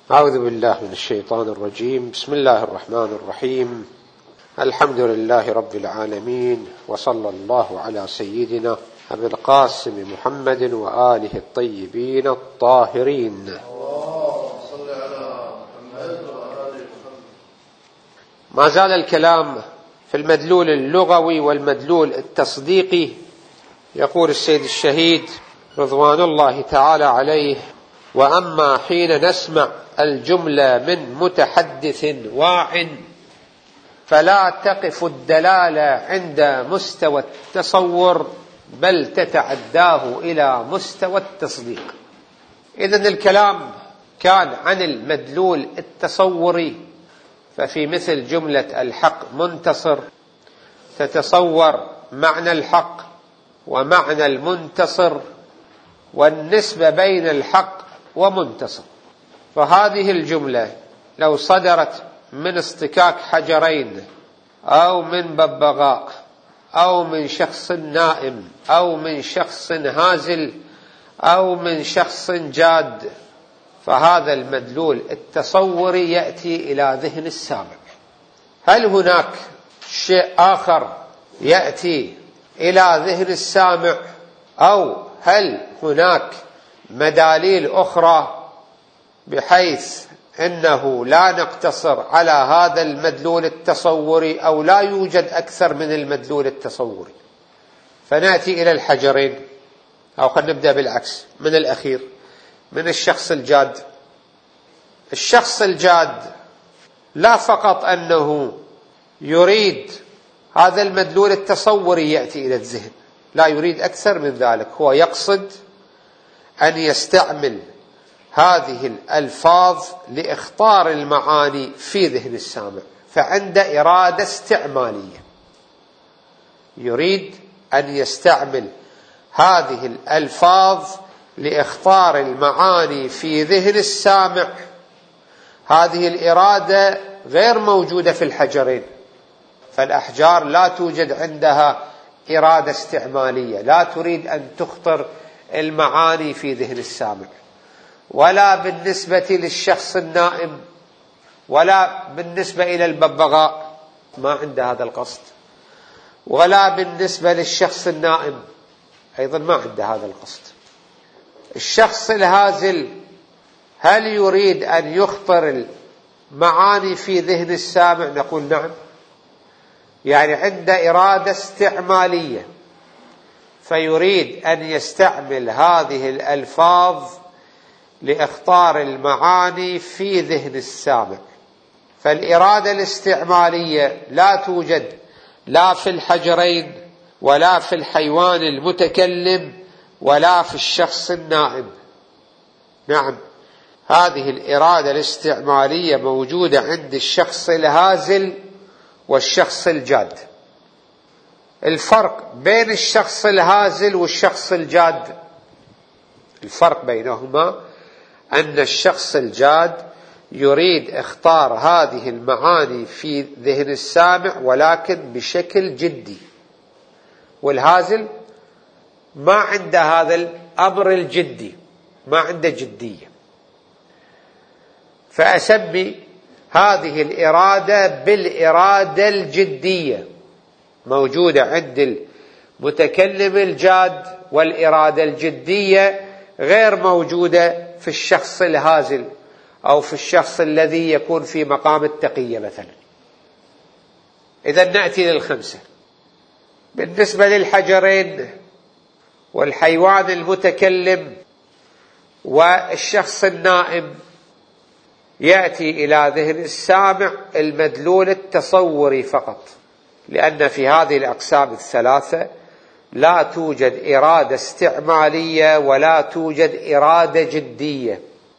أعوذ بالله من الشيطان الرجيم. بسم الله الرحمن الرحيم. الحمد لله رب العالمين، وصلى الله على سيدنا أبي القاسم محمد وآله الطيبين الطاهرين. ما زال الكلام في المدلول اللغوي والمدلول التصديقي. يقول السيد الشهيد رضوان الله تعالى عليه: وأما حين نسمع الجملة من متحدث واع فلا تقف الدلالة عند مستوى التصور، بل تتعداه إلى مستوى التصديق. إذن الكلام كان عن المدلول التصوري، ففي مثل جملة الحق منتصر تتصور معنى الحق ومعنى المنتصر والنسبة بين الحق ومنتصر. فهذه الجملة لو صدرت من اصطكاك حجرين أو من ببغاء أو من شخص نائم أو من شخص هازل أو من شخص جاد، فهذا المدلول التصوري يأتي إلى ذهن السامع. هل هناك شيء آخر يأتي إلى ذهن السامع، أو هل هناك مداليل أخرى بحيث أنه لا نقتصر على هذا المدلول التصوري، أو لا يوجد أكثر من المدلول التصوري؟ فنأتي إلى الحجرين، أو خلينا نبدأ بالعكس من الأخير، من الشخص الجاد. الشخص الجاد لا فقط أنه يريد هذا المدلول التصوري يأتي إلى الذهن، لا يريد أكثر من ذلك. هو يقصد أن يستعمل هذه الألفاظ لإخطار المعاني في ذهن السامع، فعند إرادة استعمالية يريد أن يستعمل هذه الألفاظ لإخطار المعاني في ذهن السامع. هذه الإرادة غير موجودة في الحجرين، فالأحجار لا توجد عندها إرادة استعمالية، لا تريد أن تخطر المعاني في ذهن السامع، ولا بالنسبة للشخص النائم ولا بالنسبة إلى الببغاء، ما عنده هذا القصد، ولا بالنسبة للشخص النائم أيضا ما عنده هذا القصد. الشخص الهازل هل يريد أن يخطر المعاني في ذهن السامع؟ نقول نعم، يعني عند إرادة استعمالية، فيريد أن يستعمل هذه الألفاظ لإخطار المعاني في ذهن السامع. فالإرادة الاستعمالية لا توجد لا في الحجرين ولا في الحيوان المتكلم ولا في الشخص النائم. نعم، هذه الإرادة الاستعمالية موجودة عند الشخص الهازل والشخص الجاد. الفرق بين الشخص الهازل والشخص الجاد، الفرق بينهما أن الشخص الجاد يريد اختار هذه المعاني في ذهن السامع ولكن بشكل جدي، والهازل ما عنده هذا الأمر الجدي، ما عنده جدية. فأسمي هذه الإرادة بالإرادة الجدية، موجودة عند المتكلم الجاد، والإرادة الجدية غير موجودة في الشخص الهازل أو في الشخص الذي يكون في مقام التقية مثلا. إذا نأتي للخمسة. بالنسبة للحجرين والحيوان المتكلم والشخص النائم، يأتي إلى ذهن السامع المدلول التصوري فقط، لأن في هذه الأقسام الثلاثة لا توجد إرادة استعمالية ولا توجد إرادة جدية.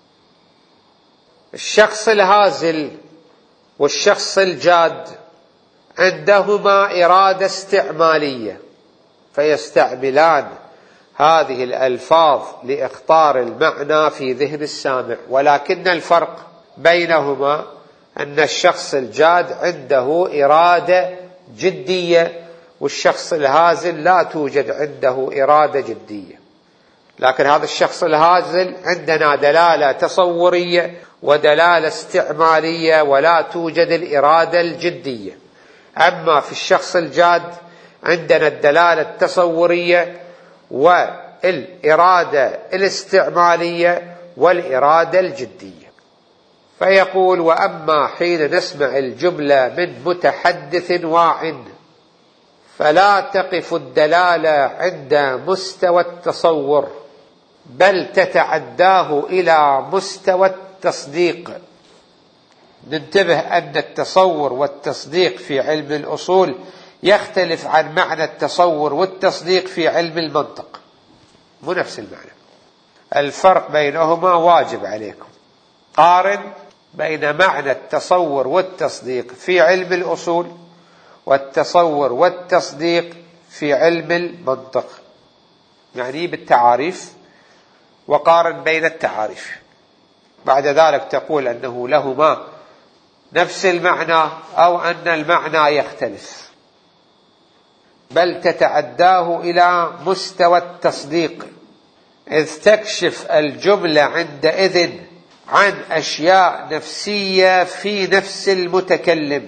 الشخص الهازل والشخص الجاد عندهما إرادة استعمالية، فيستعملان هذه الألفاظ لإخطار المعنى في ذهن السامع، ولكن الفرق بينهما أن الشخص الجاد عنده إرادة جدية، والشخص الهازل لا توجد عنده إرادة جدية. لكن هذا الشخص الهازل عندنا دلالة تصورية ودلالة استعمالية، ولا توجد الإرادة الجدية. أما في الشخص الجاد عندنا الدلالة التصورية والإرادة الاستعمالية والإرادة الجدية. فيقول: وأما حين نسمع الجملة من متحدث واع فلا تقف الدلالة عند مستوى التصور، بل تتعداه إلى مستوى التصديق. ننتبه أن التصور والتصديق في علم الأصول يختلف عن معنى التصور والتصديق في علم المنطق، مو نفس المعنى. الفرق بينهما واجب عليكم. قارن بين معنى التصور والتصديق في علم الأصول والتصور والتصديق في علم المنطق، يعني بالتعاريف، وقارن بين التعاريف. بعد ذلك تقول أنه لهما نفس المعنى أو أن المعنى يختلف، بل تتعداه إلى مستوى التصديق، إذ تكشف الجملة عندئذ عن أشياء نفسية في نفس المتكلم.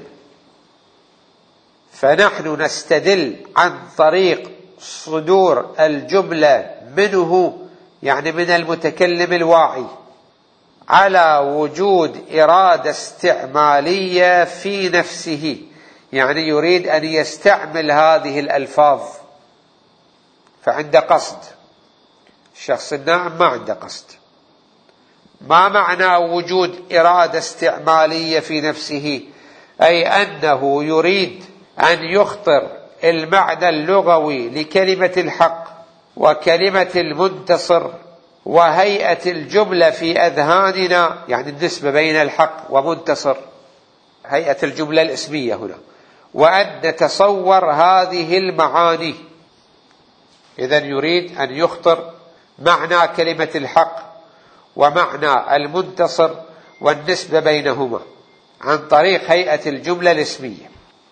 فنحن نستدل عن طريق صدور الجملة منه، يعني من المتكلم الواعي، على وجود إرادة استعمالية في نفسه، يعني يريد أن يستعمل هذه الألفاظ فعنده قصد. الشخص الناعم ما عنده قصد. ما معنى وجود إرادة استعمالية في نفسه؟ أي أنه يريد أن يخطر المعنى اللغوي لكلمة الحق وكلمة المنتصر وهيئة الجملة في أذهاننا، يعني النسبة بين الحق ومنتصر، هيئة الجملة الاسمية هنا، وأن نتصور هذه المعاني. إذن يريد أن يخطر معنى كلمة الحق ومعنى المنتصر والنسبة بينهما عن طريق هيئة الجملة الاسمية.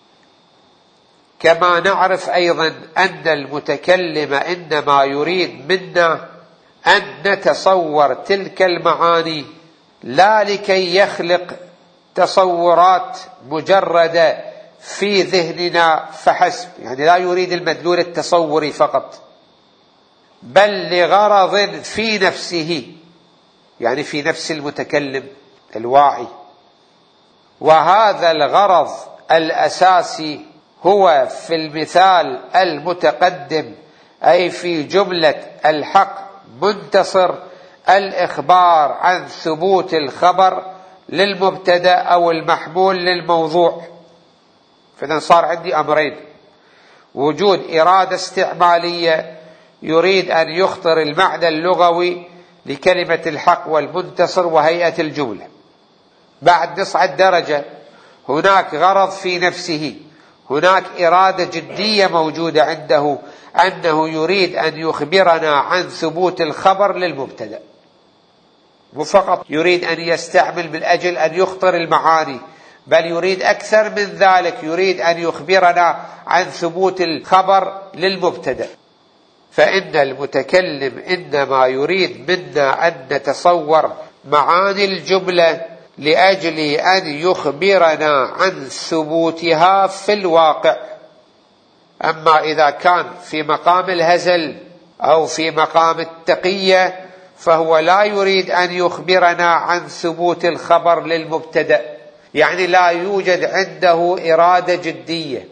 كما نعرف أيضا أن المتكلم إنما يريد منا أن نتصور تلك المعاني لا لكي يخلق تصورات مجردة في ذهننا فحسب، يعني لا يريد المدلول التصوري فقط، بل لغرض في نفسه، يعني في نفس المتكلم الواعي. وهذا الغرض الأساسي هو في المثال المتقدم، أي في جملة الحق منتصر، الإخبار عن ثبوت الخبر للمبتدأ أو المحمول للموضوع. فإذن صار عندي أمرين: وجود إرادة استعمالية يريد أن يخطر المعنى اللغوي لكلمة الحق والمنتصر وهيئة الجملة. بعد نصعد درجة، هناك غرض في نفسه، هناك إرادة جدية موجودة عنده، أنه يريد أن يخبرنا عن ثبوت الخبر للمبتدأ، وفقط يريد أن يستعمل من أجل أن يخطر المعاني، بل يريد أكثر من ذلك، يريد أن يخبرنا عن ثبوت الخبر للمبتدأ. فإن المتكلم إنما يريد منا أن نتصور معاني الجملة لأجل أن يخبرنا عن ثبوتها في الواقع. أما إذا كان في مقام الهزل أو في مقام التقية فهو لا يريد أن يخبرنا عن ثبوت الخبر للمبتدأ، يعني لا يوجد عنده إرادة جدية.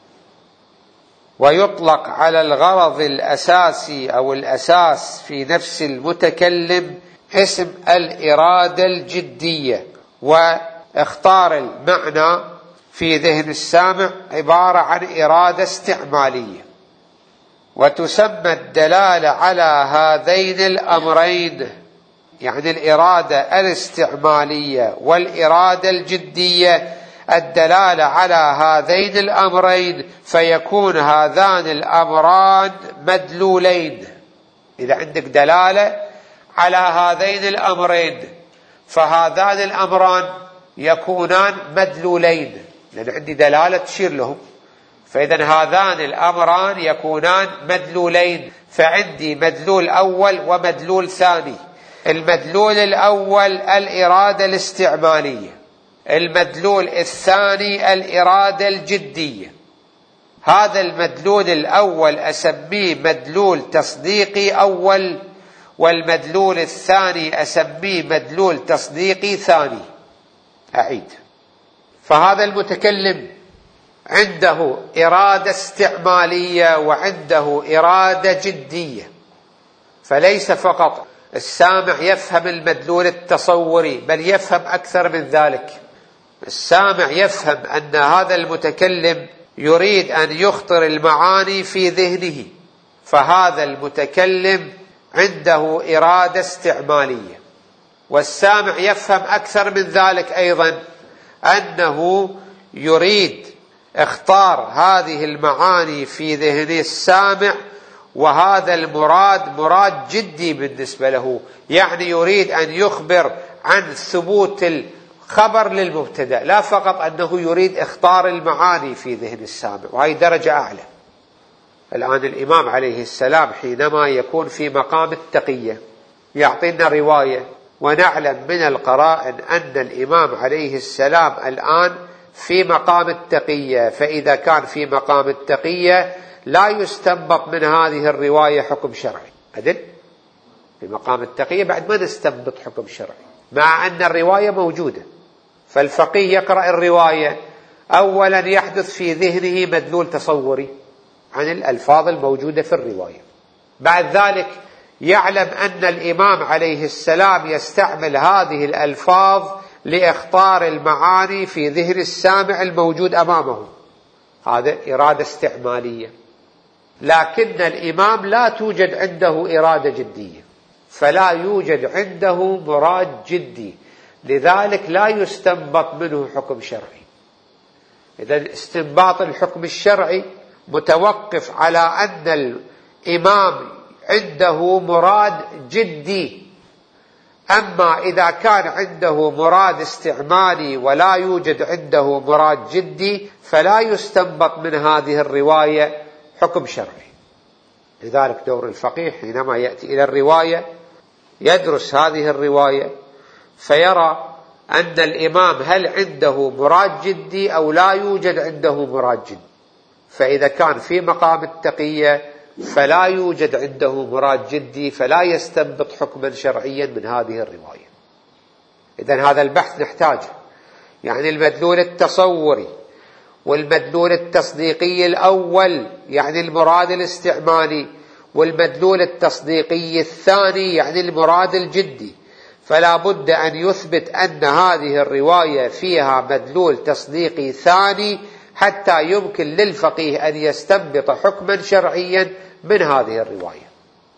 ويطلق على الغرض الأساسي أو الأساس في نفس المتكلم اسم الإرادة الجدية. واختار المعنى في ذهن السامع عبارة عن إرادة استعمالية. وتسمى الدلالة على هذين الأمرين، يعني الإرادة الاستعمالية والإرادة الجدية، الدلالة على هذين الأمرين، فيكون هذان الأمران مدلولين. إذا عندك دلالة على هذين الأمرين فهذان الأمران يكونان مدلولين، لأن عندي دلالة تشير لهم، فإذا هذان الأمران يكونان مدلولين، فعندي مدلول أول ومدلول ثاني. المدلول الأول الإرادة الاستعمالية، المدلول الثاني الإرادة الجدية. هذا المدلول الأول أسميه مدلول تصديقي أول، والمدلول الثاني أسميه مدلول تصديقي ثاني. أعيد. فهذا المتكلم عنده إرادة استعمالية وعنده إرادة جدية، فليس فقط السامع يفهم المدلول التصوري، بل يفهم أكثر من ذلك. السامع يفهم أن هذا المتكلم يريد أن يخطر المعاني في ذهنه، فهذا المتكلم عنده إرادة استعمالية. والسامع يفهم أكثر من ذلك أيضا، أنه يريد اختار هذه المعاني في ذهن السامع، وهذا المراد مراد جدي بالنسبة له، يعني يريد أن يخبر عن ثبوت الخبر للمبتدأ، لا فقط أنه يريد اختار المعاني في ذهن السامع، وهي درجة أعلى. الآن الإمام عليه السلام حينما يكون في مقام التقية يعطينا رواية، ونعلم من القرائن أن الإمام عليه السلام الآن في مقام التقية، فإذا كان في مقام التقية لا يستنبط من هذه الرواية حكم شرعي. أدل في مقام التقية بعد ما نستنبط حكم شرعي، مع أن الرواية موجودة. فالفقيه يقرأ الرواية، أولا يحدث في ذهنه مدلول تصوري عن الألفاظ الموجودة في الرواية، بعد ذلك يعلم أن الإمام عليه السلام يستعمل هذه الألفاظ لإخطار المعاني في ذهن السامع الموجود أمامه. هذا إرادة استعمالية. لكن الإمام لا توجد عنده إرادة جدية، فلا يوجد عنده مراد جدي، لذلك لا يستنبط منه حكم شرعي. إذن استنباط الحكم الشرعي متوقف على أن الإمام عنده مراد جدي. أما إذا كان عنده مراد استعمالي ولا يوجد عنده مراد جدي، فلا يستنبط من هذه الرواية حكم شرعي. لذلك دور الفقيه حينما يأتي إلى الرواية يدرس هذه الرواية فيرى أن الإمام هل عنده مراد جدي أو لا يوجد عنده مراد جدي. فإذا كان في مقام التقية فلا يوجد عنده مراد جدي، فلا يستنبط حكما شرعيا من هذه الرواية. إذن هذا البحث نحتاجه، يعني المدلول التصوري والمدلول التصديقي الأول يعني المراد الاستعمالي، والمدلول التصديقي الثاني يعني المراد الجدي. فلا بد أن يثبت أن هذه الرواية فيها مدلول تصديقي ثاني حتى يمكن للفقيه أن يستنبط حكما شرعيا من هذه الرواية.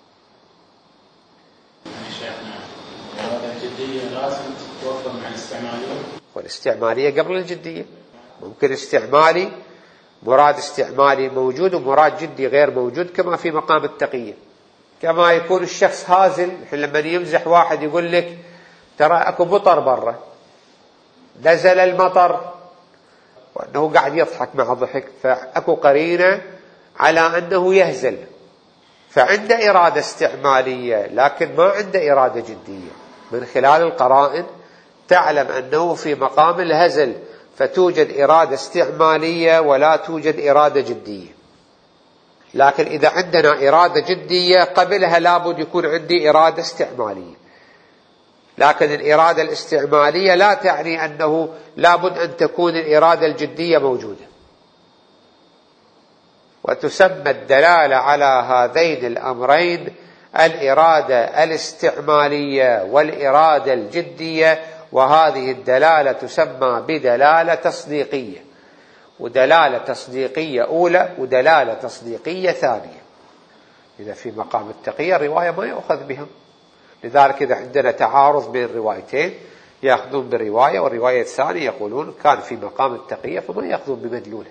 والاستعمالية قبل الجدية. ممكن استعمالي مراد استعمالي موجود ومراد جدي غير موجود، كما في مقام التقية. كما يكون الشخص هازل، لما يمزح واحد يقول لك ترى أكو مطر برا، نزل المطر، وأنه قاعد يضحك مع ضحك، فأكو قرينة على أنه يهزل، فعنده إرادة استعمالية لكن ما عنده إرادة جدية. من خلال القرائن تعلم أنه في مقام الهزل، فتوجد إرادة استعمالية ولا توجد إرادة جدية. لكن إذا عندنا إرادة جدية قبلها لابد يكون عندي إرادة استعمالية. لكن الإرادة الاستعمالية لا تعني أنه لابد أن تكون الإرادة الجدية موجودة. وتسمى الدلالة على هذين الأمرين الإرادة الاستعمالية والإرادة الجدية، وهذه الدلالة تسمى بدلالة تصديقية، ودلالة تصديقية أولى ودلالة تصديقية ثانية. إذا في مقام التقية الرواية ما يأخذ بها، لذلك إذا عندنا تعارض بين الروايتين يأخذون بالرواية، والرواية الثانية يقولون كان في مقام التقية فما يأخذون بمدلولها،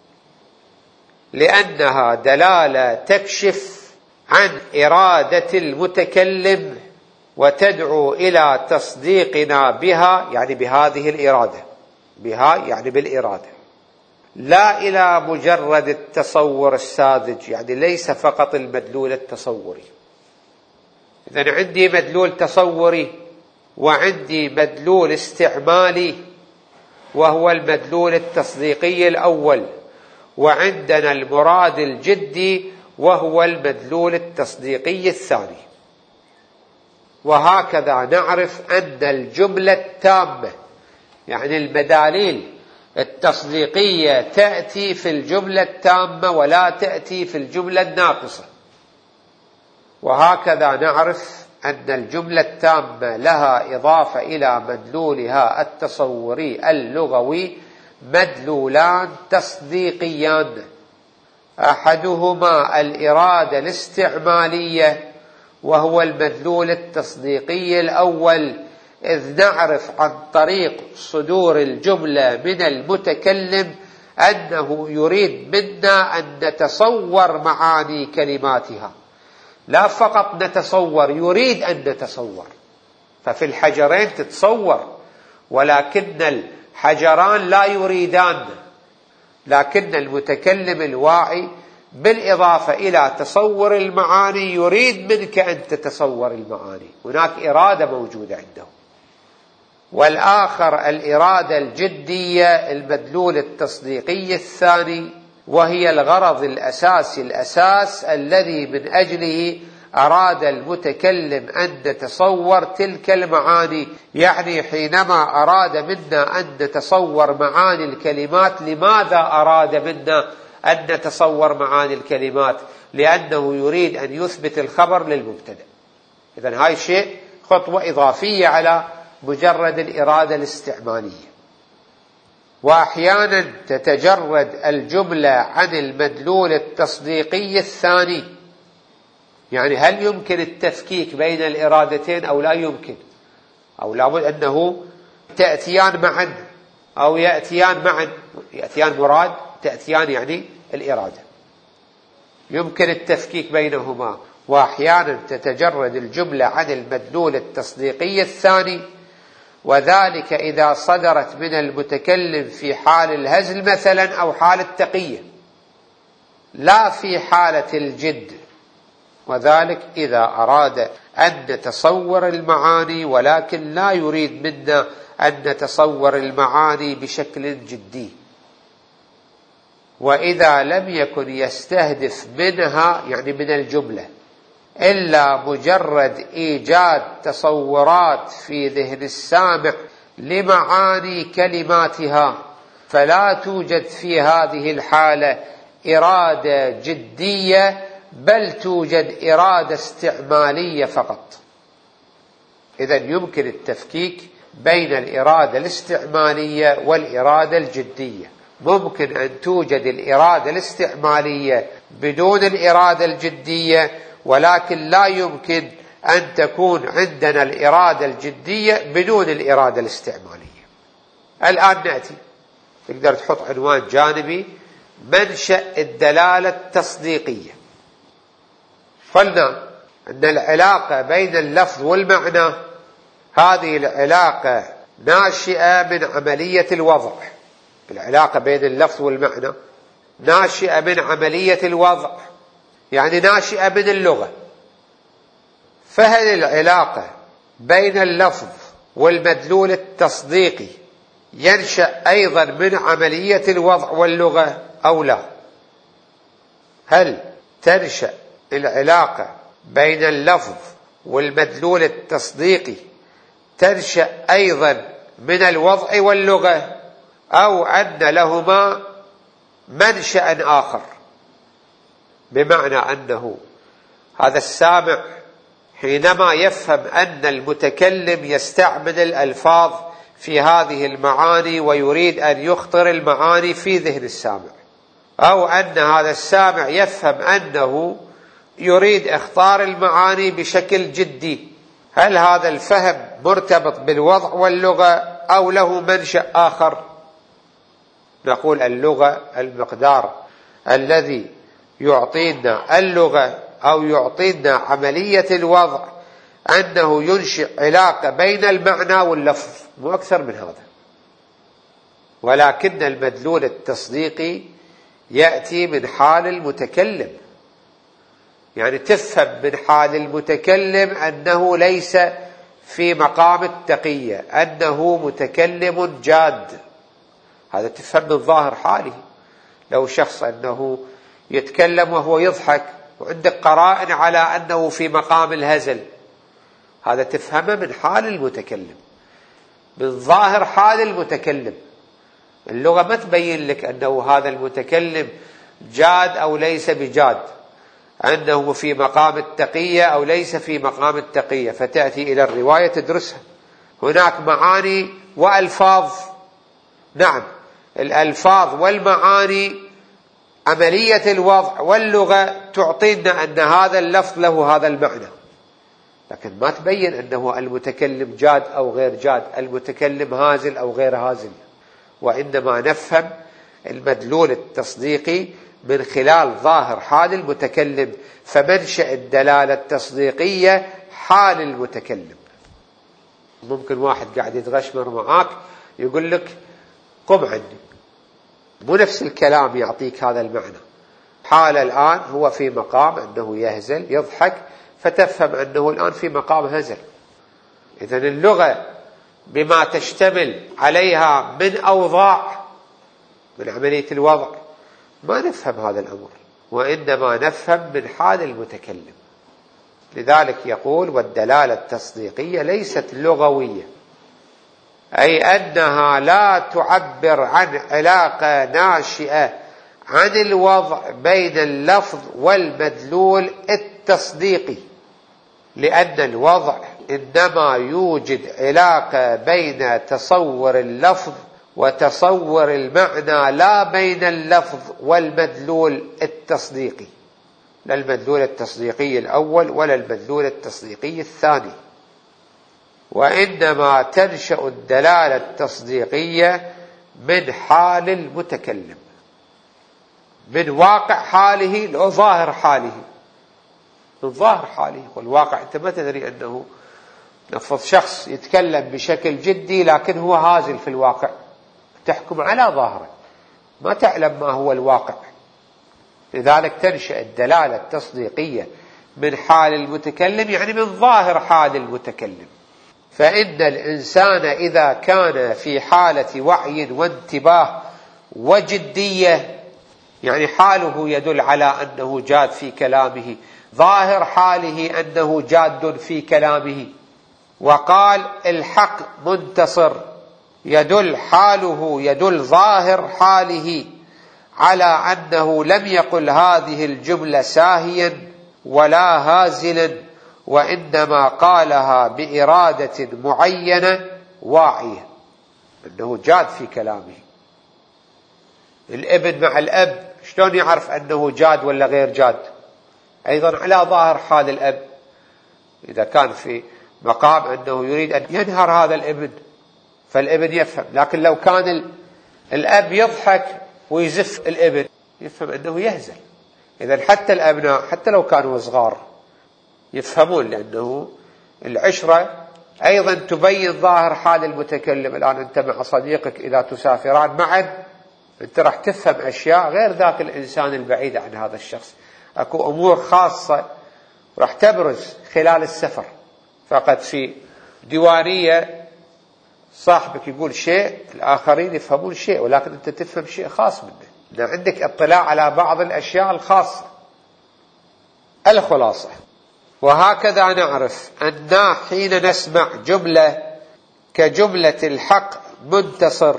لأنها دلالة تكشف عن إرادة المتكلم وتدعو إلى تصديقنا بها، يعني بهذه الإرادة، بها يعني بالإرادة. لا إلى مجرد التصور الساذج، يعني ليس فقط المدلول التصوري. إذن عندي مدلول تصوري وعندي مدلول استعمالي وهو المدلول التصديقي الأول، وعندنا المراد الجدي وهو المدلول التصديقي الثاني. وهكذا نعرف أن الجملة التامة، يعني المداليل التصديقية، تأتي في الجملة التامة ولا تأتي في الجملة الناقصة. وهكذا نعرف أن الجملة التامة لها إضافة إلى مدلولها التصوري اللغوي مدلولان تصديقيان، أحدهما الإرادة الاستعمالية وهو المدلول التصديقي الأول، إذ نعرف عن طريق صدور الجملة من المتكلم أنه يريد منا أن نتصور معاني كلماتها، لا فقط نتصور، يريد أن نتصور. ففي الحجرين تتصور، ولكن الحجران لا يريدان، لكن المتكلم الواعي بالإضافة إلى تصور المعاني يريد منك أن تتصور المعاني، هناك إرادة موجودة عنده. والآخر الإرادة الجدية المدلول التصديقي الثاني، وهي الغرض الأساسي، الأساس الذي من أجله أراد المتكلم أن نتصور تلك المعاني. يعني حينما أراد منا أن نتصور معاني الكلمات، لماذا أراد منا أن نتصور معاني الكلمات؟ لأنه يريد أن يثبت الخبر للمبتدأ. إذن هاي شيء خطوة إضافية على مجرد الإرادة الاستعمالية. وأحيانا تتجرد الجملة عن المدلول التصديقي الثاني، يعني هل يمكن التفكيك بين الإرادتين أو لا يمكن، أو لابد أنه تأتيان معا أو يأتيان معا، يأتيان مراد، تأتيان يعني الإرادة، يمكن التفكيك بينهما. وأحيانا تتجرد الجملة عن المدلول التصديقي الثاني، وذلك إذا صدرت من المتكلم في حال الهزل مثلا أو حال التقية، لا في حالة الجد. وذلك إذا أراد أن نتصور المعاني ولكن لا يريد منا أن نتصور المعاني بشكل جدي. وإذا لم يكن يستهدف منها، يعني من الجملة، إلا مجرد إيجاد تصورات في ذهن السامع لمعاني كلماتها، فلا توجد في هذه الحالة إرادة جدية، بل توجد إرادة استعمالية فقط. إذن يمكن التفكيك بين الإرادة الاستعمالية والإرادة الجدية. ممكن أن توجد الإرادة الاستعمالية بدون الإرادة الجدية، ولكن لا يمكن أن تكون عندنا الإرادة الجدية بدون الإرادة الاستعمالية. الآن نأتي، تقدر تحط عنوان جانبي: منشأ الدلالة التصديقية. قلنا أن العلاقة بين اللفظ والمعنى، هذه العلاقة ناشئة من عملية الوضع. العلاقة بين اللفظ والمعنى ناشئة من عملية الوضع، يعني ناشئة من اللغة. فهل العلاقة بين اللفظ والمدلول التصديقي ينشأ أيضا من عملية الوضع واللغة أو لا؟ هل تنشأ العلاقة بين اللفظ والمدلول التصديقي تنشأ أيضا من الوضع واللغة، أو أن لهما منشأ آخر؟ بمعنى أنه هذا السامع حينما يفهم أن المتكلم يستعمل الألفاظ في هذه المعاني ويريد أن يخطر المعاني في ذهن السامع، أو أن هذا السامع يفهم أنه يريد إخطار المعاني بشكل جدي، هل هذا الفهم مرتبط بالوضع واللغة أو له منشأ آخر؟ نقول اللغة المقدار الذي يعطينا اللغة أو يعطينا عملية الوضع أنه ينشئ علاقة بين المعنى واللفظ، مو أكثر من هذا. ولكن المدلول التصديقي يأتي من حال المتكلم، يعني تفهم من حال المتكلم أنه ليس في مقام التقية، أنه متكلم جاد. هذا تفهم من ظاهر حاله. لو شخص أنه يتكلم وهو يضحك وعندك قرائن على أنه في مقام الهزل، هذا تفهمه من حال المتكلم، من ظاهر حال المتكلم. اللغة ما تبين لك أنه هذا المتكلم جاد أو ليس بجاد، أنه في مقام التقية أو ليس في مقام التقية، فتأتي إلى الرواية تدرسها. هناك معاني وألفاظ، نعم الألفاظ والمعاني عملية الوضع واللغة تعطينا أن هذا اللفظ له هذا المعنى، لكن ما تبين أنه المتكلم جاد أو غير جاد، المتكلم هازل أو غير هازل. وإنما نفهم المدلول التصديقي من خلال ظاهر حال المتكلم، فمنشأ الدلالة التصديقية حال المتكلم. ممكن واحد قاعد يتغشمر معاك يقول لك قم عني، مو نفس الكلام يعطيك هذا المعنى. حال الآن هو في مقام أنه يهزل يضحك، فتفهم أنه الآن في مقام هزل. إذن اللغة بما تشتمل عليها من أوضاع من عملية الوضع ما نفهم هذا الأمر، وإنما نفهم من حال المتكلم. لذلك يقول والدلالة التصديقية ليست لغوية، أي أنها لا تعبر عن علاقة ناشئة عن الوضع بين اللفظ والمدلول التصديقي، لأن الوضع إنما يوجد علاقة بين تصور اللفظ وتصور المعنى، لا بين اللفظ والمدلول التصديقي، لا المدلول التصديقي الأول ولا المدلول التصديقي الثاني. وإنما تنشأ الدلالة التصديقية من حال المتكلم، من واقع حاله لو ظاهر حاله، من ظاهر حاله. والواقع أنت ما تدري أنه نفض شخص يتكلم بشكل جدي لكن هو هازل في الواقع، تحكم على ظاهره، ما تعلم ما هو الواقع. لذلك تنشأ الدلالة التصديقية من حال المتكلم، يعني من ظاهر حال المتكلم. فإن الإنسان إذا كان في حالة وعي وانتباه وجدية، يعني حاله يدل على أنه جاد في كلامه، ظاهر حاله أنه جاد في كلامه، وقال الحق منتصر، يدل حاله يدل ظاهر حاله على أنه لم يقل هذه الجملة ساهيا ولا هازلا، وإنما قالها بإرادة معينة واعية، أنه جاد في كلامه. الابن مع الأب شلون يعرف أنه جاد ولا غير جاد؟ أيضا على ظاهر حال الأب، إذا كان في مقام أنه يريد أن ينهر هذا الابن فالابن يفهم، لكن لو كان الأب يضحك ويزف الابن يفهم أنه يهزل. إذن حتى الأبناء حتى لو كانوا صغار يفهمون، لأنه العشرة أيضا تبين ظاهر حال المتكلم. الآن أنت مع صديقك إذا تسافران معا أنت راح تفهم أشياء غير ذاك الإنسان البعيد عن هذا الشخص. أكو أمور خاصة راح تبرز خلال السفر، فقط في ديوانية صاحبك يقول شيء الآخرين يفهمون شيء، ولكن أنت تفهم شيء خاص منه، لأن عندك اطلاع على بعض الأشياء الخاصة. الخلاصة، وهكذا نعرف أننا حين نسمع جملة كجملة الحق منتصر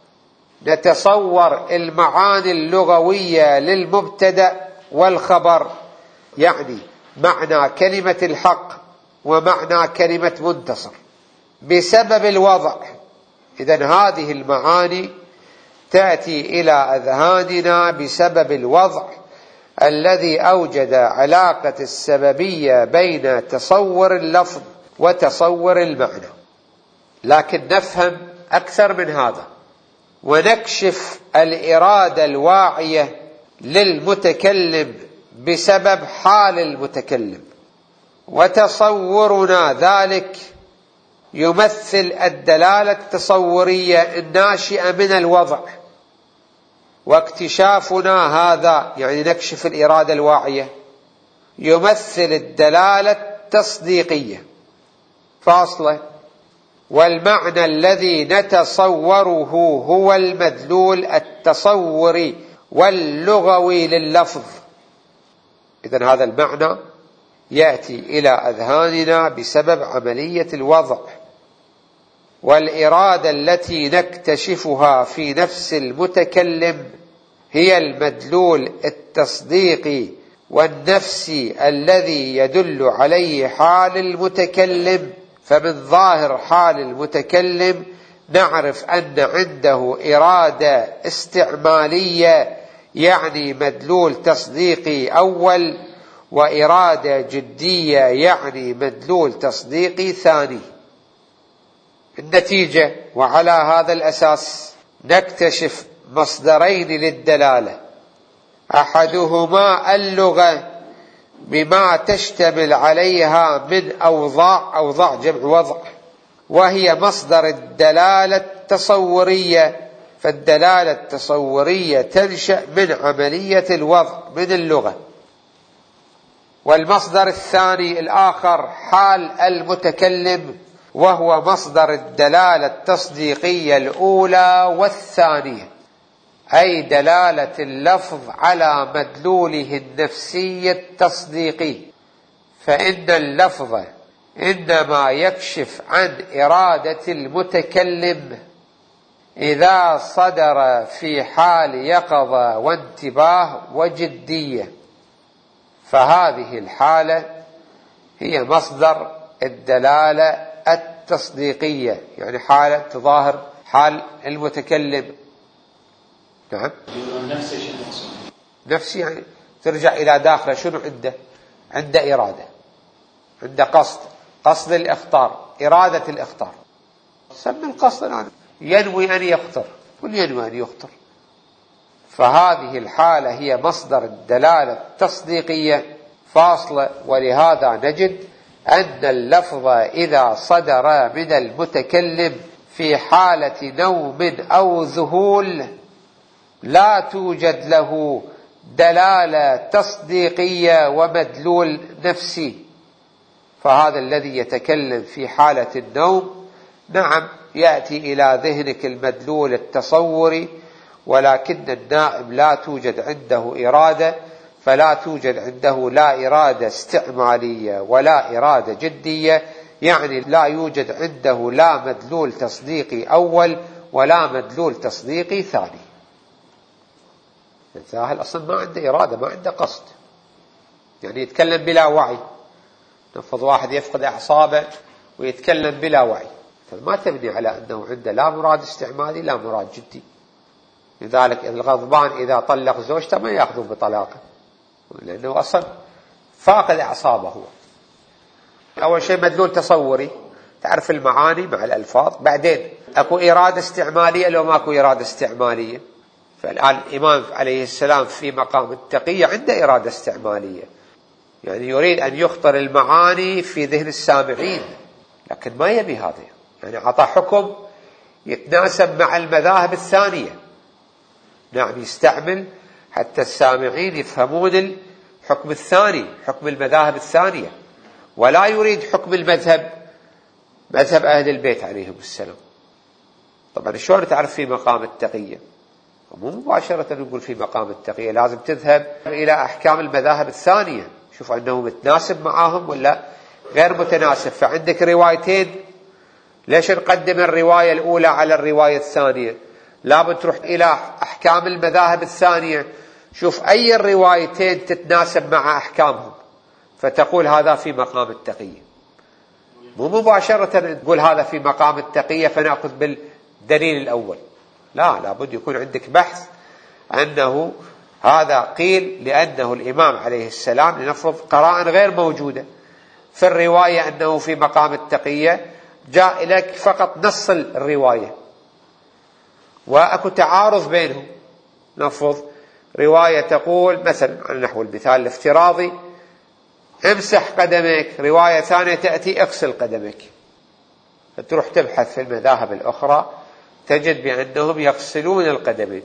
نتصور المعاني اللغوية للمبتدأ والخبر، يعني معنى كلمة الحق ومعنى كلمة منتصر بسبب الوضع. إذن هذه المعاني تأتي إلى أذهاننا بسبب الوضع الذي أوجد علاقة السببية بين تصور اللفظ وتصور المعنى. لكن نفهم أكثر من هذا ونكشف الإرادة الواعية للمتكلم بسبب حال المتكلم، وتصورنا ذلك يمثل الدلالة التصورية الناشئة من الوضع، واكتشافنا هذا يعني نكشف الإرادة الواعية يمثل الدلالة التصديقية فاصلة. والمعنى الذي نتصوره هو المدلول التصوري واللغوي لللفظ. إذن هذا المعنى يأتي إلى أذهاننا بسبب عملية الوضع، والإرادة التي نكتشفها في نفس المتكلم هي المدلول التصديقي والنفسي الذي يدل عليه حال المتكلم. فمن ظاهر حال المتكلم نعرف أن عنده إرادة استعمالية يعني مدلول تصديقي أول، وإرادة جدية يعني مدلول تصديقي ثاني. النتيجة وعلى هذا الأساس نكتشف مصدرين للدلالة، أحدهما اللغة بما تشتمل عليها من أوضاع جمع وضع، وهي مصدر الدلالة التصورية. فالدلالة التصورية تنشأ من عملية الوضع من اللغة. والمصدر الثاني الآخر حال المتكلم، وهو مصدر الدلالة التصديقية الأولى والثانية، أي دلالة اللفظ على مدلوله النفسي التصديقي. فإن اللفظ إنما يكشف عن إرادة المتكلم إذا صدر في حال يقظة وانتباه وجدية، فهذه الحالة هي مصدر الدلالة التصديقية، يعني حالة تظاهر حال المتكلم. نعم، نفسي يعني ترجع إلى داخله. شنو عنده إرادة، عنده قصد الإخطار، إرادة الإخطار. سمي القصد الآن ينوي أن يخطر، كل ينوي أن يخطر. فهذه الحالة هي مصدر الدلالة التصديقية فاصلة. ولهذا نجد أن اللفظ إذا صدر من المتكلم في حالة نوم أو ذهول لا توجد له دلالة تصديقية ومدلول نفسي. فهذا الذي يتكلم في حالة النوم نعم يأتي إلى ذهنك المدلول التصوري، ولكن النائم لا توجد عنده إرادة، فلا توجد عنده لا إرادة استعمالية ولا إرادة جدية، يعني لا يوجد عنده لا مدلول تصديقي أول ولا مدلول تصديقي ثاني. الجاهل أصلا ما عنده إرادة، ما عنده قصد، يعني يتكلم بلا وعي. نفض واحد يفقد أعصابه ويتكلم بلا وعي، فما تبني على أنه عنده لا مراد استعمالي لا مراد جدي. لذلك الغضبان إذا طلق زوجته ما يأخذه بطلاقه، لأنه أصلا فاقد أعصابه. هو أول شيء مدلول تصوري، تعرف المعاني مع الألفاظ، بعدين أكو إرادة استعمالية لو ماكو إرادة استعمالية. فالآن الإمام عليه السلام في مقام التقية عنده إرادة استعمالية، يعني يريد أن يخطر المعاني في ذهن السامعين، لكن ما يبي هذا، يعني عطى حكم يتناسب مع المذاهب الثانية. نعم يستعمل حتى السامعين يفهمون الحكم الثاني، حكم المذاهب الثانية، ولا يريد حكم مذهب أهل البيت عليهم السلام. طبعا شلون تعرف في مقام التقية؟ مو مباشرة نقول في مقام التقية، لازم تذهب إلى أحكام المذاهب الثانية، شوف أنه متناسب معهم ولا غير متناسب. فعندك روايتين، ليش نقدم الرواية الأولى على الرواية الثانية؟ لابد تروح إلى أحكام المذاهب الثانية، شوف أي الروايتين تتناسب مع أحكامهم، فتقول هذا في مقام التقية. مو مباشرة نقول هذا في مقام التقية فنأخذ بالدليل الأول، لا، لابد يكون عندك بحث أنه هذا قيل لأنه الإمام عليه السلام لنفرض قراءة غير موجودة في الرواية أنه في مقام التقية، جاء لك فقط نص الرواية وأكو تعارض بينهم. نفرض رواية تقول مثلا على نحو المثال تروح تبحث في المذاهب الأخرى تجد بأنهم يغسلون القدمين.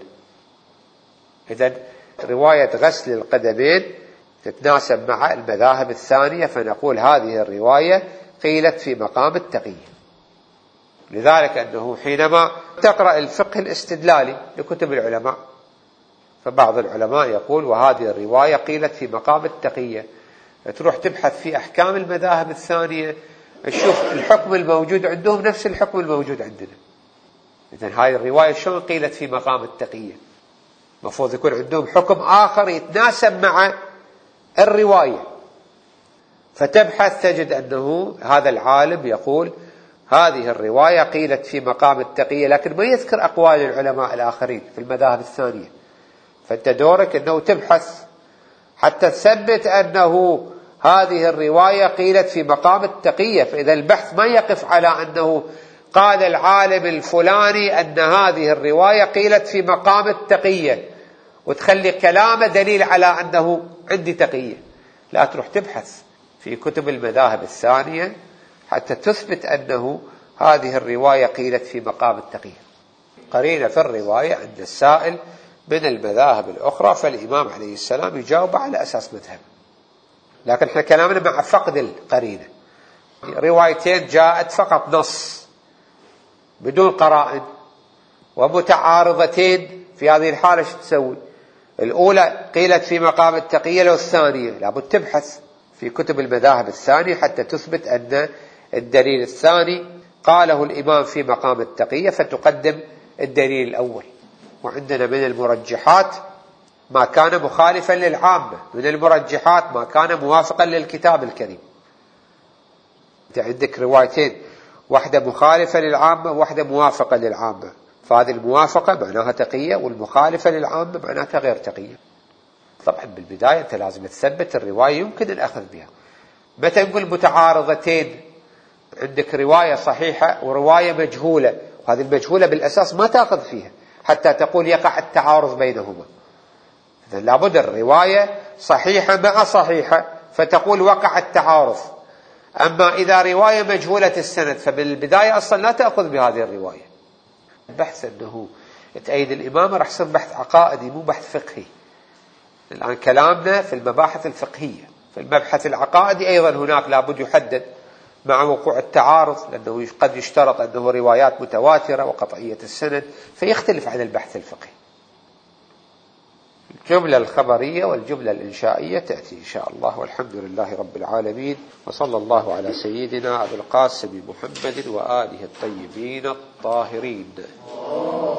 إذن رواية غسل القدمين تتناسب مع المذاهب الثانية، فنقول هذه الرواية قيلت في مقام التقية. لذلك أنه حينما تقرأ الفقه الاستدلالي لكتب العلماء، فبعض العلماء يقول وهذه الرواية قيلت في مقام التقية، تروح تبحث في أحكام المذاهب الثانية تشوف الحكم الموجود عندهم نفس الحكم الموجود عندنا. إذن هذه الرواية شلون قيلت في مقام التقية؟ المفروض يكون عندهم حكم آخر يتناسب مع الرواية، فتبحث تجد أنه هذا العالم يقول هذه الرواية قيلت في مقام التقية، لكن ما يذكر أقوال العلماء الآخرين في المذاهب الثانية. فأنت دورك أنه تبحث حتى تثبت أنه هذه الرواية قيلت في مقام التقية. فإذا البحث ما يقف على أنه قال العالم الفلاني أن هذه الرواية قيلت في مقام التقية وتخلي كلامه دليل على أنه عندي تقية، لا، تروح تبحث في كتب المذاهب الثانية حتى تثبت أنه هذه الرواية قيلت في مقام التقية. قرينة في الرواية عند السائل من المذاهب الأخرى، فالإمام عليه السلام يجاوب على أساس مذهب. لكن احنا كلامنا مع فقد القرينة، روايتين جاءت فقط نص بدون قرائن ومتعارضتين، في هذه الحالة شو تسوي؟ الأولى قيلت في مقام التقية، لو الثانية لابد تبحث في كتب المذاهب الثانية حتى تثبت أن الدليل الثاني قاله الإمام في مقام التقية، فتقدم الدليل الأول. وعندنا من المرجحات ما كان مخالفا للعامة، من المرجحات ما كان موافقا للكتاب الكريم. أنت عندك روايتين، واحدة مخالفة للعامة وواحدة موافقة للعامة، فهذه الموافقة معناها تقية والمخالفة للعامة معناها غير تقية. طبعا بالبداية أنت لازم تثبت الرواية يمكن الأخذ بها. متى نقول متعارضتين؟ عندك رواية صحيحة ورواية مجهولة، وهذه المجهولة بالأساس ما تأخذ فيها حتى تقول يقع التعارض بينهما. إذن لابد الرواية صحيحة مع صحيحة فتقول وقع التعارض. أما إذا رواية مجهولة السند فبالبداية أصلا لا تأخذ بهذه الرواية. البحث أنه تأييد الإمامة راح يصير بحث عقائدي مو بحث فقهي. الآن كلامنا في المباحث الفقهية. في المبحث العقائدي أيضا هناك لابد يحدد مع وقوع التعارض، لأنه قد يشترط أنه روايات متواترة وقطعية السند، فيختلف عن البحث الفقهي. الجملة الخبرية والجملة الإنشائية تأتي إن شاء الله، والحمد لله رب العالمين، وصلى الله على سيدنا أبي القاسم محمد وآله الطيبين الطاهرين.